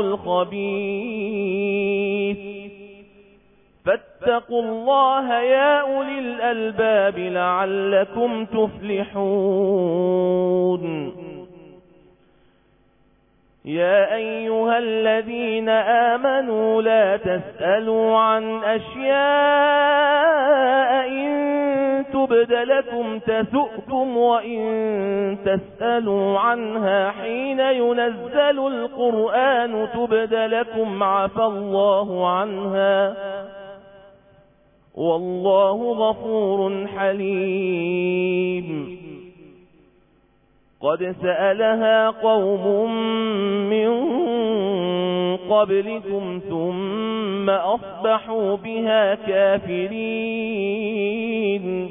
الخبيث، فاتقوا الله يا أولي الألباب لعلكم تفلحون. يا أيها الذين آمنوا لا تسألوا عن أشياء إن تبد لكم تسؤكم وإن تسألوا عنها حين ينزل القرآن تبد لكم عفى الله عنها والله غفور حليم. قد سألها قوم من قبلكم ثم أصبحوا بها كافرين.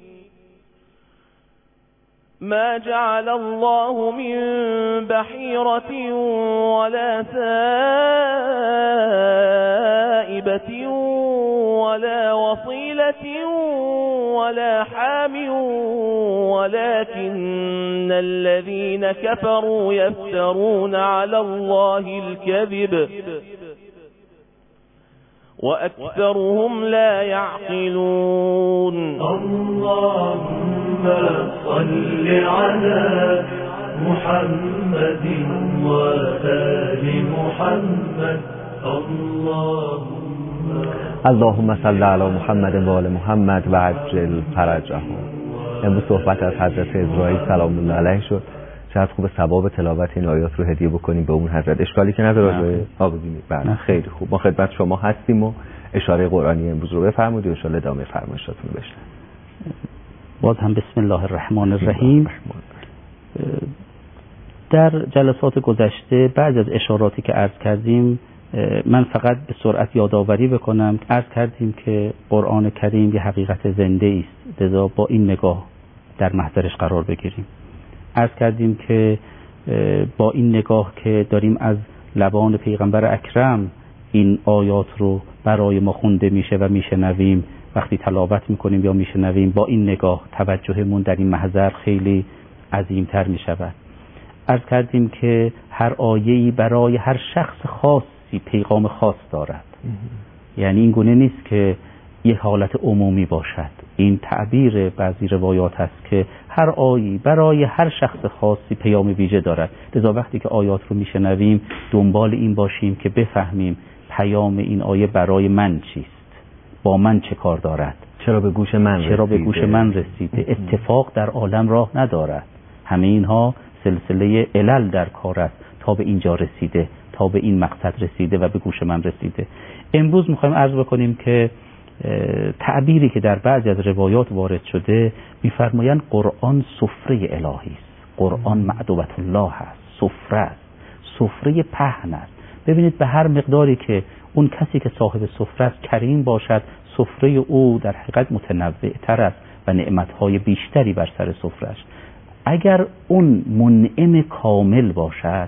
ما جعل الله من بحيرة ولا سائبة ولا وصيلة ولا حام ولكن الذين كفروا يفترون على الله الكذب وأكثرهم لا يعقلون. اللهم صل على محمد وآل محمد. اللهم اللهم صل علی محمد و آل محمد و عجل فرجهم. امروز صحبت از حضرت اسرائیل سلام الله علیه شد. شاید خوب ثواب تلاوت این آیات رو هدیه بکنیم به اون حضرت. اشکالی که نداره آقای آبادینی؟ بله خیلی خوب. ما خدمت شما هستیم و اشاره قرآنی امروز رو بفرمایید و ان شاءالله ادامه فرمایشاتون رو بشنویم. باز هم بسم الله الرحمن الرحیم. در جلسات گذشته بعد از اشاراتی که عرض کردیم من فقط به سرعت یادآوری بکنم. عرض کردیم که قرآن کریم یه حقیقت زنده است، لذا با این نگاه در محضرش قرار بگیریم. عرض کردیم که با این نگاه که داریم از لبان پیغمبر اکرم این آیات رو برای ما خونده میشه و میشنویم، وقتی تلاوت میکنیم یا میشنویم، با این نگاه توجهمون در این محضر خیلی عظیمتر میشود. عرض کردیم که هر آیه‌ای برای هر شخص خاصی پیغام خاص دارد. یعنی این گونه نیست که یه حالت عمومی باشد. این تعبیر بعضی روایات است که هر آیه‌ای برای هر شخص خاصی پیام ویژه دارد. لذا وقتی که آیات رو میشنویم دنبال این باشیم که بفهمیم پیام این آیه برای من چیست، با من چه کار دارد، چرا به گوش من رسیده، اتفاق در عالم راه ندارد. همه اینها سلسله علل در کار است تا به اینجا رسیده، تا به این مقصد رسیده و به گوش من رسیده. امروز میخوایم عرض بکنیم که تعبیری که در بعضی از روایات وارد شده میفرمایند قرآن سفره الهی است، قرآن معدوبت الله است، سفره است، سفره پهن است. ببینید به هر مقداری که اون کسی که صاحب سفره است کریم باشد، سفره او در حقیقت متنوع تر است و نعمتهای بیشتری بر سر سفرهش. اگر اون منعم کامل باشد،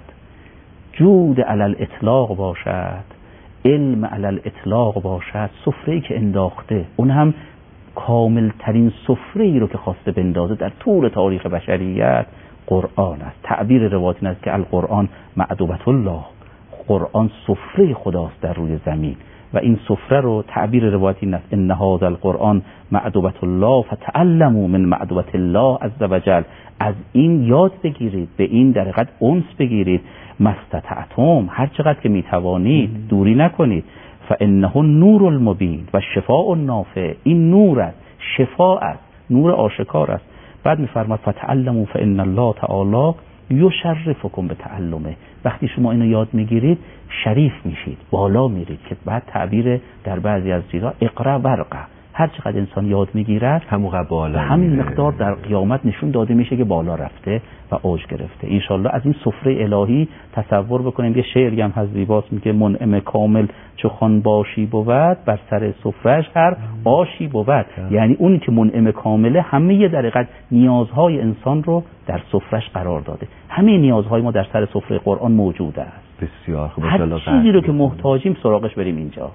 جود علی الاطلاق باشد، علم علی الاطلاق باشد، سفره‌ای که انداخته اون هم کامل ترین سفره‌ای رو که خواسته بندازه در طول تاریخ بشریت قرآن است. تعبیر روایت این است که القرآن معدوبت الله، قرآن سفره خداست در روی زمین و این سفره رو تعبیر روایت این است ان هذا القرآن معدوبت الله فتعلموا من معدوبت الله عز وجل. از این یاد بگیرید، به این در حقیقت انس بگیرید، مستطعتم، هر چقدر که میتوانید، دوری نکنید. فانه النور المبین و شفاء النافع، این نور است، شفاء است، نور آشکار است. بعد میفرماید فتعلموا فان الله تعالی یشرفکم به تعلمه. وقتی شما اینو یاد میگیرید شریف میشید، بالا میرید، که بعد تعبیر در بعضی از چیزا اقرا ورقه، هر چقدر انسان یاد میگیرد همین مقدار در قیامت نشون داده میشه که بالا رفته و اوج گرفته. انشالله از این سفره الهی تصور بکنیم. یه شعری هم هست زیباست، میگه منعم کامل چو خوان باشی بود بر سر سفرهش هر آشی بود. یعنی اونی که منعم کامله همه در حقیقت نیازهای انسان رو در سفرهش قرار داده. همه نیازهای ما در سر سفره قرآن موجوده است. بسیار خوب. هر چیزی رو که محتاجیم سراغش بریم اینجا.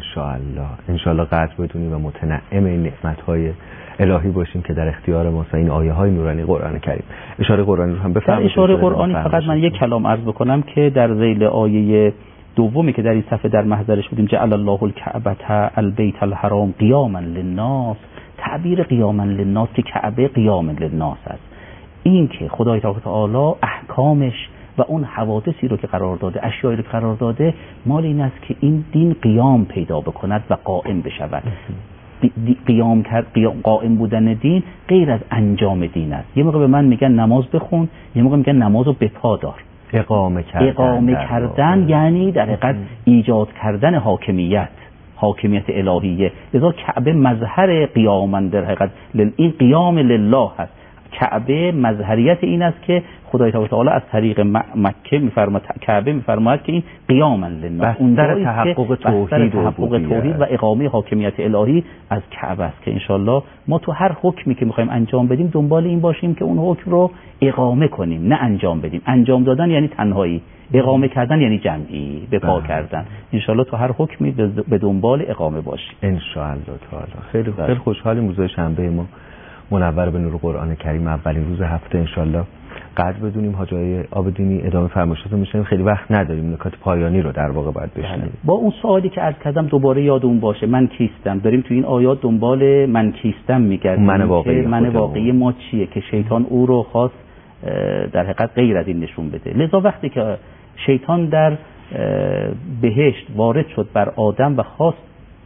انشالله قدر بدونیم و متنعم این نعمت‌های الهی باشیم که در اختیار ماست، این آیه‌های نورانی قرآن کریم. اشاره قرآنی رو هم بفرمایید. در اشاره قرآنی فقط من یک کلام عرض بکنم که در ذیل آیه دومی که در این صفحه در محضرش بودیم، جعل الله الکعبة البیت الحرام قیاما للناس. تعبیر قیاما للناس که کعبه قیام للناس است. این که خدای تعالی احکامش و اون حوادثی رو که قرار داده، اشیایی رو که قرار داده، مال این است که این دین قیام پیدا بکند و قائم بشود. قائم بودن دین غیر از انجام دین است. یه موقع به من میگن نماز بخون، یه موقع میگن نمازو به پا دار. اقامه کردن یعنی در حقیقت ایجاد کردن حاکمیت الهیه. لذا کعبه مظهر قیامن در حقیقت، این قیام لله هست. کعبه مظهریت این است که خدای تعالی از طریق مکه میفرماید، کعبه میفرماید که این قیاما للناس، بستر تحقق توحید و اقامه حاکمیت الهی از کعبه است. که انشالله ما تو هر حکمی که میخوایم انجام بدیم دنبال این باشیم که اون حکم رو اقامه کنیم، نه انجام بدیم. انجام دادن یعنی تنهایی، اقامه کردن یعنی جمعی، به پا کردن. انشالله تو هر حکمی به دنبال اقامه باشیم انشالله تعالی. خیلی خوشحالیم روز شنبه ما منور به نور قرآن کریم، اولین روز هفته. انشالله قدر بدونیم. حاج آقای آبادینی ادامه فرمایشاتون میشنیم، خیلی وقت نداریم، نکات پایانی رو در واقع باید بشنویم. با اون سوالی که عرض کردم دوباره یادمون باشه، من کیستم. داریم تو این آیات دنبال من کیستم میگردیم، من واقعی ما چیه، که شیطان او رو خواست در حقیقت غیر از این نشون بده. لذا وقتی که شیطان در بهشت وارد شد بر آدم و خواست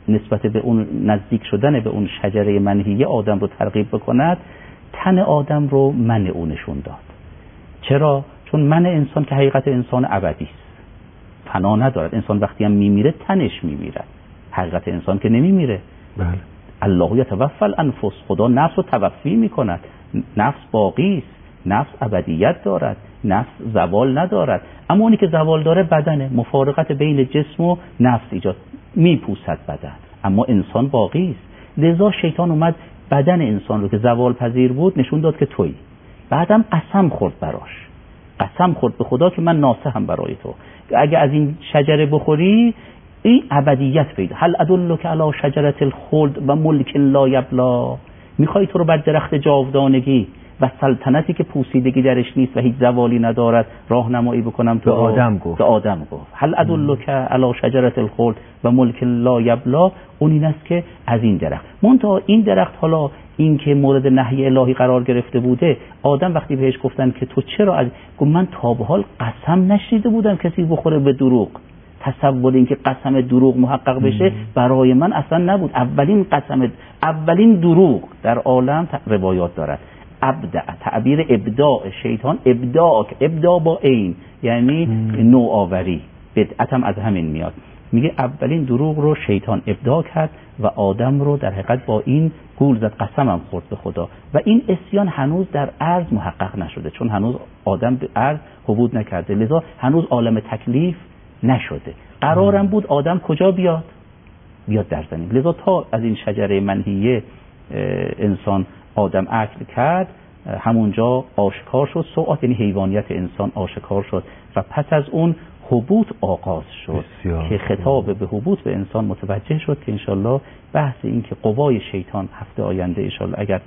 نسبت به اون نزدیک شدن به اون شجره منهیه آدم رو ترغیب بکند، تن آدم رو من او نشون داد. چرا؟ چون من انسان که حقیقت انسان ابدی است، فنا ندارد. انسان وقتی هم میمیره تنش میمیرد، حقیقت انسان که نمیمیره. بله. الله یتوفی الانفس، خدا نفس رو توفی میکند. نفس باقی است، نفس ابدیت دارد، نفس زوال ندارد. اما اونی که زوال داره بدنه، مفارقت بین جسم و نفس ایجاد میپوسد بدن، اما انسان باقی است. لذا شیطان اومد بدن انسان رو که زوال پذیر بود نشون داد که تویی. بعدم قسم خورد براش، قسم خورد به خدا که من ناصحم برای تو، اگه از این شجره بخوری این ابدیت پیدا. هل ادلک علی شجره الخلد و ملک لا یبلا، میخوای تو رو بر درخت جاودانگی و سلطنتی که پوسیدگی درش نیست و هیچ زوالی ندارد راهنمایی بکنم تو؟ آدم گفت هل ادلک علی شجره الخلد و ملک لا یبلا، اون این است که از این درخت. منتها این درخت حالا این که مورد نهی الهی قرار گرفته بوده، آدم وقتی بهش گفتن که تو چرا گفت من تا به حال قسم نشنیده بودم کسی بخوره به دروغ. تصور این که قسم دروغ محقق بشه برای من اصلا نبود. اولین دروغ در عالم روایات دارد. ابدع، تعبیر ابداع شیطان، ابداع با عین یعنی نوآوری، بدعت هم از همین میاد. میگه اولین دروغ رو شیطان ابداع کرد و آدم رو در حقیقت با این گول زد، قسمم خورد به خدا. و این عصیان هنوز در ارض محقق نشده، چون هنوز آدم به ارض حبود نکرده، لذا هنوز عالم تکلیف نشده. قرارم بود آدم کجا بیاد در زمین. لذا تا از این شجره منهیه انسان آدم اکل کرد، همونجا آشکار شد سوءات، یعنی حیوانیت انسان آشکار شد و پس از اون حبوط آغاز شد که خطاب به حبوط به انسان متوجه شد که انشالله بحث این که قوای شیطان هفته آینده انشالله اگر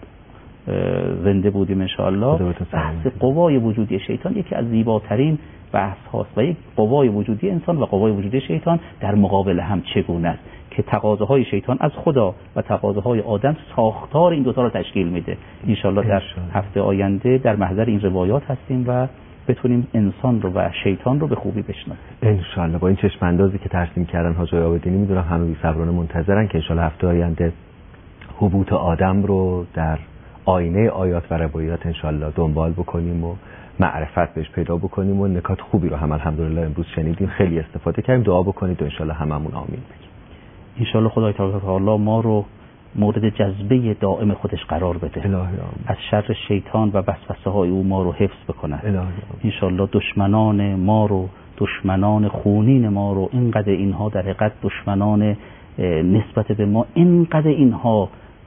زنده بودیم انشالله، بحث قوای وجودی شیطان یکی از زیباترین بحث هاست و یک قوای وجودی انسان و قوای وجودی شیطان در مقابل هم چگونه است که تقاضاهای شیطان از خدا و تقاضاهای آدم ساختار این دوتا رو تشکیل میده. انشالله در هفته آینده در محضر این روایات هستیم و بتونیم انسان رو و شیطان رو به خوبی بشناسیم انشالله. با این چشم اندازی که ترسیم کردن حاج آقای عابدینی، میدونم همه بی‌صبرانه منتظرن که انشالله هفته آینده حبوط آدم رو در آینه آیات و روایات انشالله دنبال بکنیم و معرفت بهش پیدا بکنیم و نکات خوبی رو هم الحمدلله امروز شنیدیم، خیلی استفاده کردیم. دعا بکنید و انشالله هممون آمین بگیم. انشالله خدای تعالی ما رو مورد جذبه دائم خودش قرار بده، از شر شیطان و وسوسه های او ما رو حفظ بکنه. انشالله دشمنان ما رو، دشمنان خونین ما رو، اینقدر اینها در حقیقت دشمنان نسبت به ما، اینقدر اینها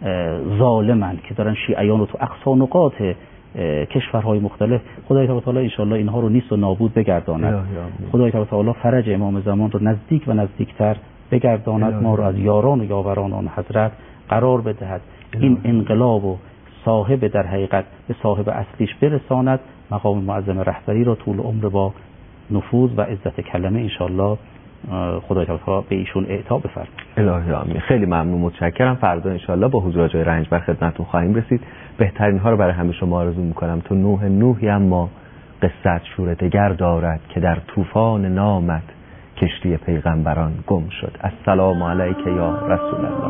ظالمند که دارن شیعیان رو تو اقصا نقاط کشورهای مختلف، خدای تعالی انشالله اینها رو نیست و نابود بگرداند. خدای تعالی فرج امام زمان رو نزدیک و نزدیکتر بگرداند، ما رو از یاران و یاوران آن حضرت قرار بدهد، این انقلاب و صاحب در حقیقت به صاحب اصلیش برساند، مقام معظم رهبری را طول عمر با نفوذ و عزت کلمه انشالله خدای تعالی به ایشون اعطا بفرماید. الهی آمین. خیلی ممنون، متشکرم. فردا انشالله با حضور جای رنجبر خدمتتون خواهیم رسید. بهترین ها رو برای همه شما آرزو میکنم. تو نوحی اما قصت شور دگر دارد که در طوفان نامت کشتی پیغمبران گم شد. السلام علیک یا رسول الله.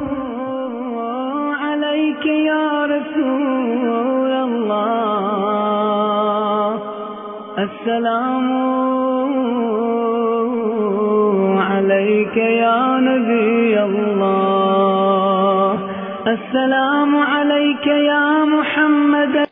علیک یا رسول الله. السلام علیک یا نبی الله. السلام علیک یا محمد.